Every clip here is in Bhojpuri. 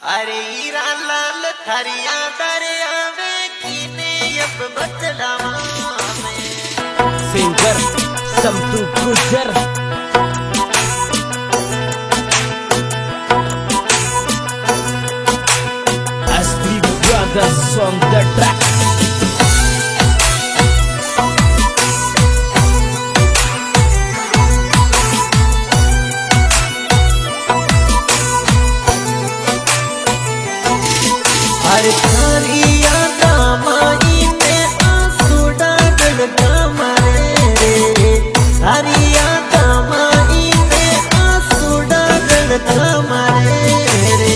अरे हीरा लाल थरिया दरिया में कीने अब बदलावा में सिंगर समतू गुजर SD Brothers on the track. हर थारिया दामाई में आंसू डाल कमरे रे थारिया दामाई में आंसू डाल कमरे रे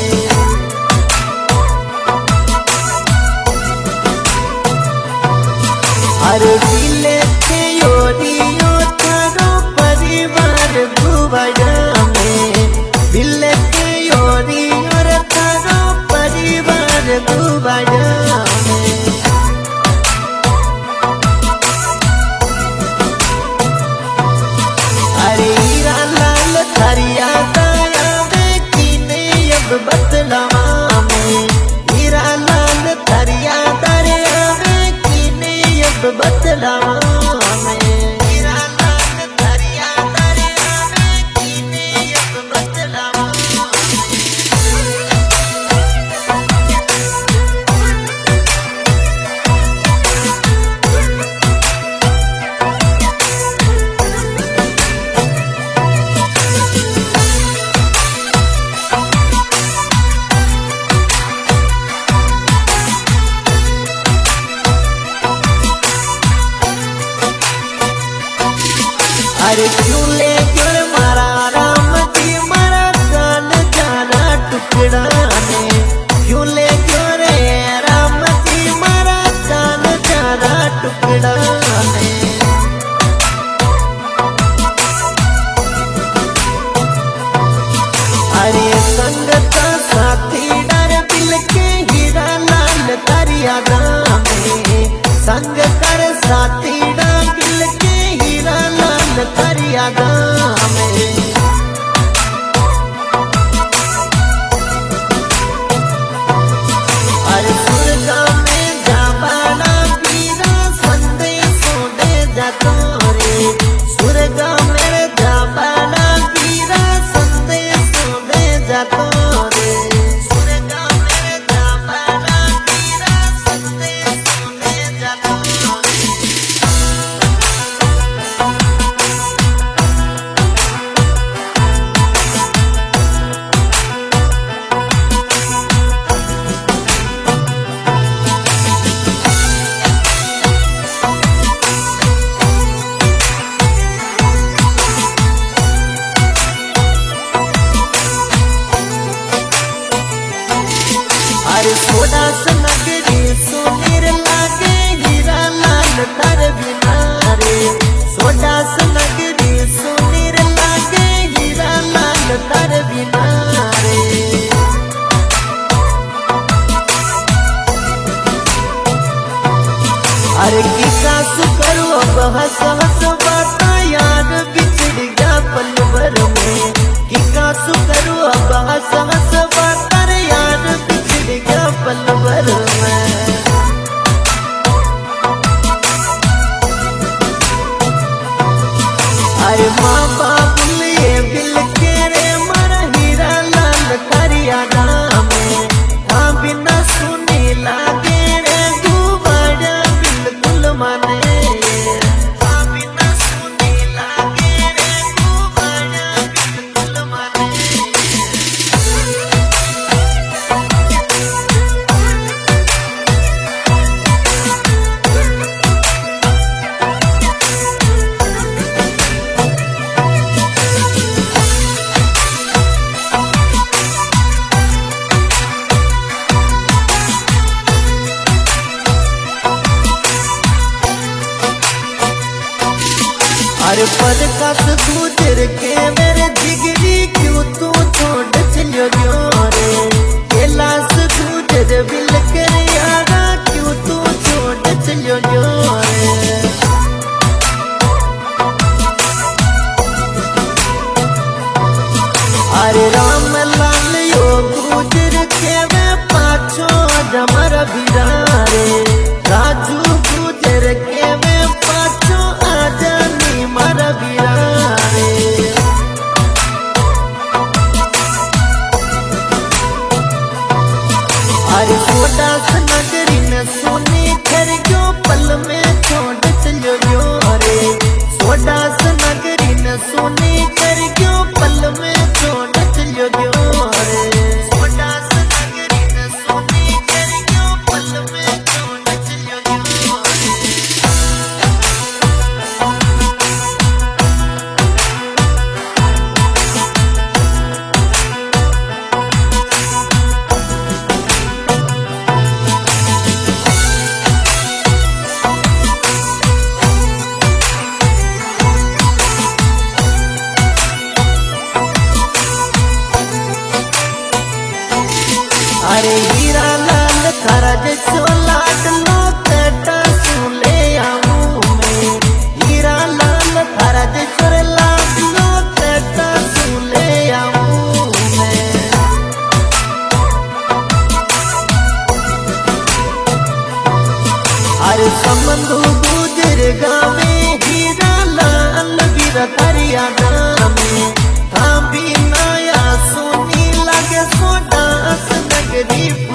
हर दिले के योरियो थारो परिवार भुवया में दिले के योरियो रे थारो परिवार भुवया में अरे हीरा लाल थरिया दया में कीने अब बदलावा में हीरा लाल थरिया दरिया में कीने अब बदलावा में हीरा लाल थरिया दरिया में कीने अब बदलावा अरे क्यों ले क्यों मारा राम जी मारा जान जाना टुकड़ा ने क्यों ले क्यों रे राम जी मारा जान जाना टुकड़ा ने अरे संग का साथी डर दिल के हीरा लाल दरिया में संग कर साथी डर दिल के हीरा लाल दरिया में अरे सुरगा में जाबाना पीरा संदेशों दे जातो रे सुरगा में जाबाना पीरा संदेशों दे जातो रे सुरगा में जाबाना पीरा संदेशों दे जातो रे अरे सोडा सनगरी सुनीर लागे हीरा लाल तर बिना रे सोडा सनगरी सुनीर लागे हीरा लाल तर बिना रे अरे की कासु करो अब हंस हंस बाता यार बिछड़ गया पल भर में की कासु करो अब हंस हंस बाता रे यार बिछड़ गया पल भर में अरे माँ बाप लिए बिल के रे मारा हीरा लाल थरिया में हाँ बिना सुनी लागे रे गुबाड़ा बिल्कुल माने हाँ अरे सोडास नगरी न सोने घर क्यों पल में छोड़ चलो जो अरे सोडास नगरी न सोने घर क्यों पल में छोड़ चलो जो अरे सोडास नगरी न सोने घर क्यों पल में छोड़ चलो जो अरे हीरा लाल थारा जैसो लाडलो कटा सुले आऊं मैं हीरा लाल थारा जैसो लाडलो कटा सुले आऊं मैं अरे संबंधु गुजर गावे हीरा लाल वीरा थारिया गावे हम भी नया सोनी लगे सोडास नगरी